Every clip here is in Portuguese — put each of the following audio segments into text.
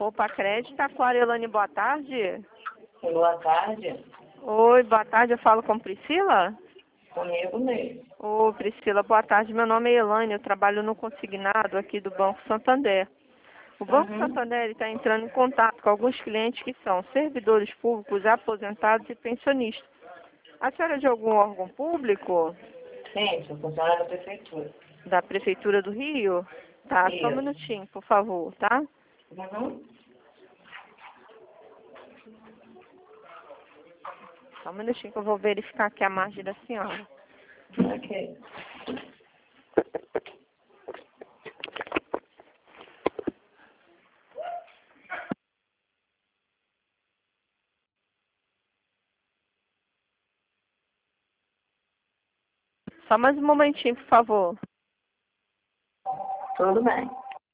Opa, crédito, Aquário Elane, boa tarde. Boa tarde. Oi, boa tarde, eu falo com Priscila? Comigo mesmo. Ô, Priscila, boa tarde, meu nome é Elane, eu trabalho no consignado aqui do Banco Santander. O Banco Santander está entrando em contato com alguns clientes que são servidores públicos, aposentados e pensionistas. A senhora é de algum órgão público? Sim, sou funcionária da prefeitura. Da Prefeitura do Rio? Tá, só um Isso. minutinho, por favor, tá? Uhum. Só um minutinho que eu vou verificar aqui a margem da senhora. Ok. Só mais um momentinho, por favor. Tudo bem.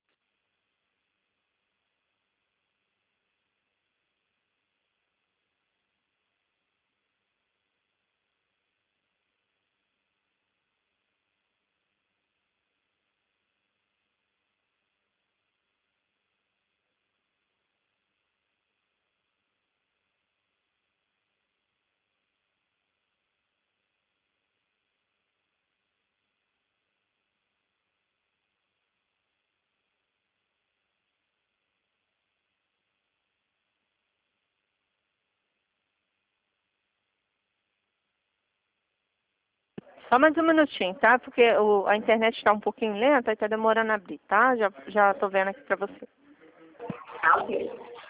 Só mais um minutinho, tá? Porque a internet está um pouquinho lenta e está demorando a abrir, tá? Já tô vendo aqui para você. Ok.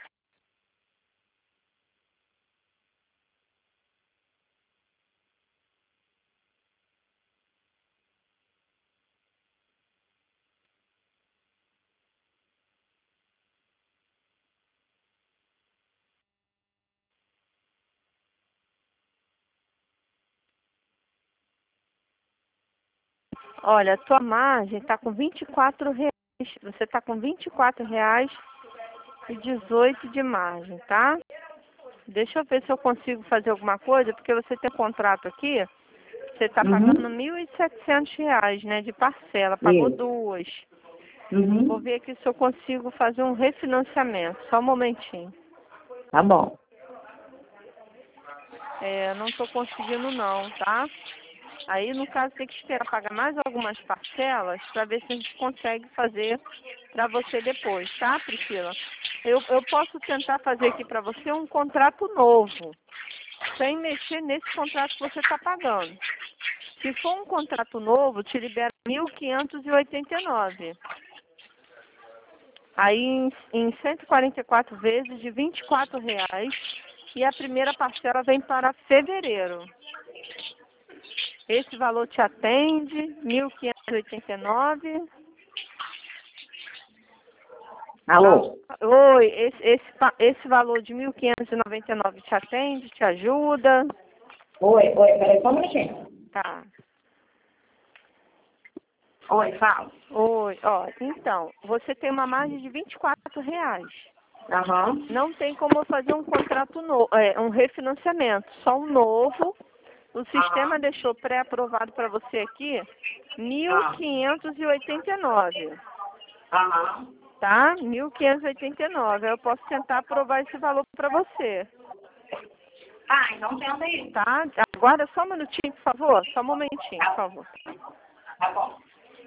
Olha, a tua margem está com R$ 24. Você está com R$ 24,18 de margem, tá? Deixa eu ver se eu consigo fazer alguma coisa, porque você tem contrato aqui, você está pagando R$ 1.700, né, de parcela, pagou Isso. duas. Uhum. Vou ver aqui se eu consigo fazer um refinanciamento, só um momentinho. Tá bom. Não estou conseguindo não, tá? Aí, no caso, tem que esperar pagar mais algumas parcelas para ver se a gente consegue fazer para você depois, tá, Priscila? Eu posso tentar fazer aqui para você um contrato novo, sem mexer nesse contrato que você está pagando. Se for um contrato novo, te libera 1.589. Aí, em 144 vezes de R$ 24, e a primeira parcela vem para fevereiro. Esse valor te atende, 1.589. Alô? Oi, esse valor de 1.599 te atende, te ajuda? Oi, peraí só um minutinho. Tá. Oi, fala. Oi, ó, então, você tem uma margem de R$ 24. Aham. Não tem como eu fazer um contrato novo, um refinanciamento, só um novo. O sistema deixou pré-aprovado para você aqui, 1.589. Aham. Tá? 1.589. Eu posso tentar aprovar esse valor para você. Ah, então tenta aí. Tá? Aguarda só um minutinho, por favor. Só um momentinho, por favor. Tá bom.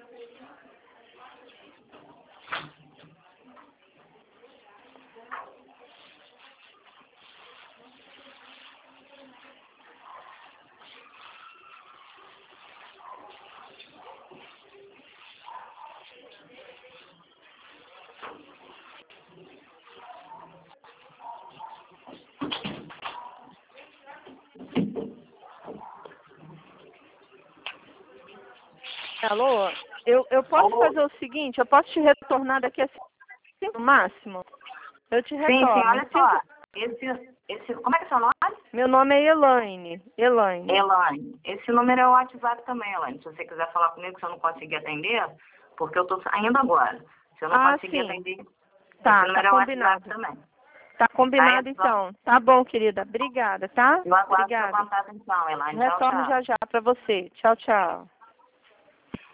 Alô? Eu posso Alô? fazer o seguinte, eu posso te retornar daqui a 5 no máximo? Eu te Sim, retorno. olha só. Como é que é seu nome? Meu nome é Elaine. Elaine. Elaine. Esse número é o WhatsApp também, Elaine. Se você quiser falar comigo, se eu não conseguir atender, porque eu tô saindo agora. Se eu não conseguir Sim. atender, Tá, esse número é o WhatsApp combinado. também. Tá Tá, combinado então. Tá bom, querida. Obrigada, tá? eu aguardo seu Obrigada. contato então, Elaine. Tchau, Retorno tchau. já já para você. Tchau, tchau.